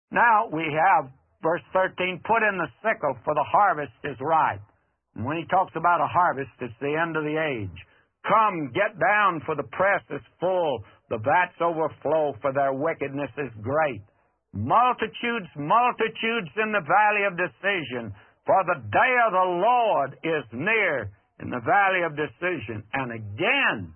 Now we have verse 13, put in the sickle, for the harvest is ripe. And when he talks about a harvest, it's the end of the age. Come, get down, for the press is full, the vats overflow, for their wickedness is great. Multitudes, multitudes in the valley of decision, for the day of the Lord is near in the valley of decision. And again,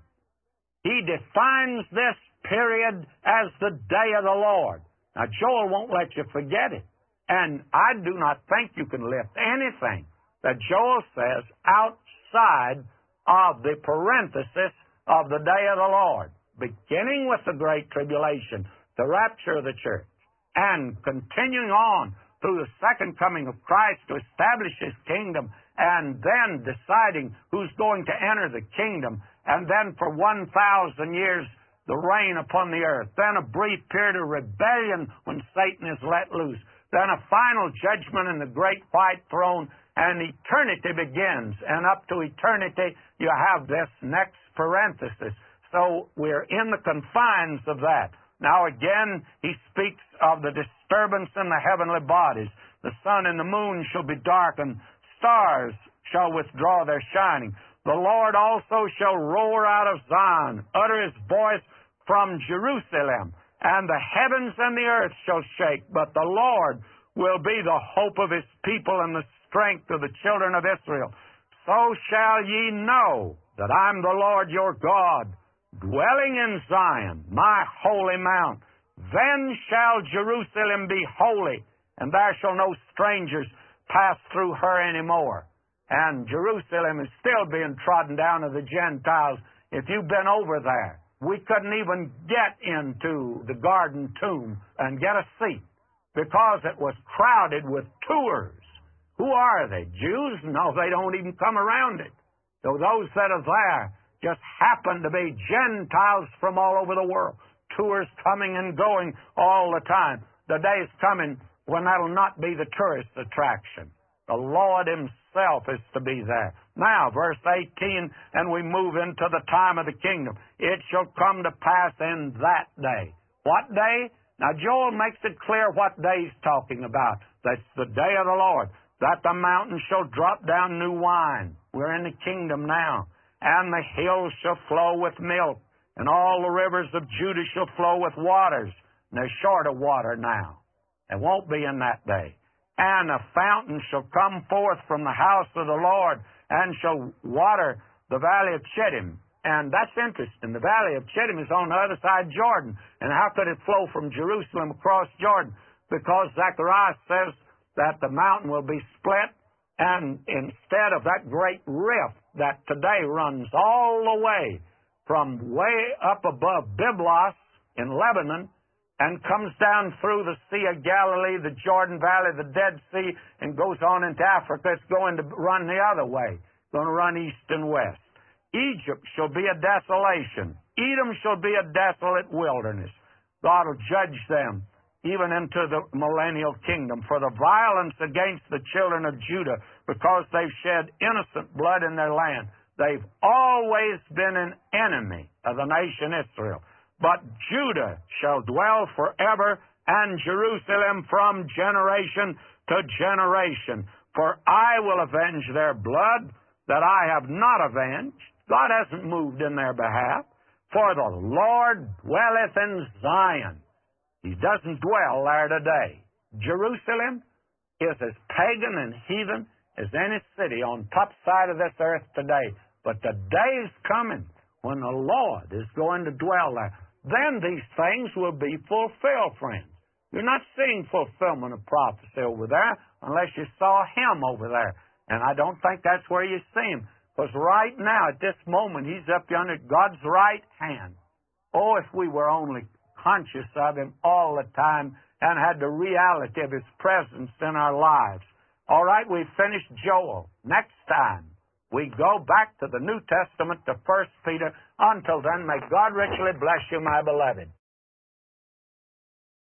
he defines this period as the day of the Lord. Now, Joel won't let you forget it. And I do not think you can lift anything that Joel says outside of the parenthesis of the day of the Lord, beginning with the Great Tribulation, the rapture of the church, and continuing on through the second coming of Christ to establish His kingdom, and then deciding who's going to enter the kingdom, and then for 1,000 years the reign upon the earth, then a brief period of rebellion when Satan is let loose, then a final judgment in the great white throne, and eternity begins. And up to eternity, you have this next parenthesis. So we're in the confines of that. Now again, he speaks of the disturbance in the heavenly bodies. The sun and the moon shall be darkened, stars shall withdraw their shining. The Lord also shall roar out of Zion, utter His voice from Jerusalem, and the heavens and the earth shall shake, but the Lord will be the hope of His people and the strength of the children of Israel. So shall ye know that I'm the Lord your God, dwelling in Zion, my holy mount. Then shall Jerusalem be holy, and there shall no strangers pass through her any more. And Jerusalem is still being trodden down of the Gentiles. If you've been over there, we couldn't even get into the garden tomb and get a seat because it was crowded with tours. Who are they? Jews? No, they don't even come around it. So those that are there just happen to be Gentiles from all over the world. Tours coming and going all the time. The day is coming when that'll not be the tourist attraction. The Lord Himself is to be there. Now, verse 18, and we move into the time of the kingdom. It shall come to pass in that day. What day? Now, Joel makes it clear what day he's talking about. That's the day of the Lord. That the mountains shall drop down new wine. We're in the kingdom now. And the hills shall flow with milk, and all the rivers of Judah shall flow with waters. And they're short of water now. It won't be in that day. And a fountain shall come forth from the house of the Lord, and shall water the valley of Chittim. And that's interesting. The valley of Chittim is on the other side of Jordan. And how could it flow from Jerusalem across Jordan? Because Zechariah says that the mountain will be split, and instead of that great rift that today runs all the way from way up above Byblos in Lebanon and comes down through the Sea of Galilee, the Jordan Valley, the Dead Sea, and goes on into Africa, it's going to run the other way, going to run east and west. Egypt shall be a desolation. Edom shall be a desolate wilderness. God will judge them even into the millennial kingdom for the violence against the children of Judah, because they've shed innocent blood in their land. They've always been an enemy of the nation Israel. But Judah shall dwell forever, and Jerusalem from generation to generation. For I will avenge their blood that I have not avenged. God hasn't moved in their behalf. For the Lord dwelleth in Zion. He doesn't dwell there today. Jerusalem is as pagan and heathen as any city on top side of this earth today. But the day is coming when the Lord is going to dwell there. Then these things will be fulfilled, friends. You're not seeing fulfillment of prophecy over there unless you saw Him over there. And I don't think that's where you see Him. Because right now, at this moment, He's up yonder at God's right hand. Oh, if we were only conscious of Him all the time and had the reality of His presence in our lives. All right, we've finished Joel. Next time, we go back to the New Testament, to 1 Peter. Until then, may God richly bless you, my beloved.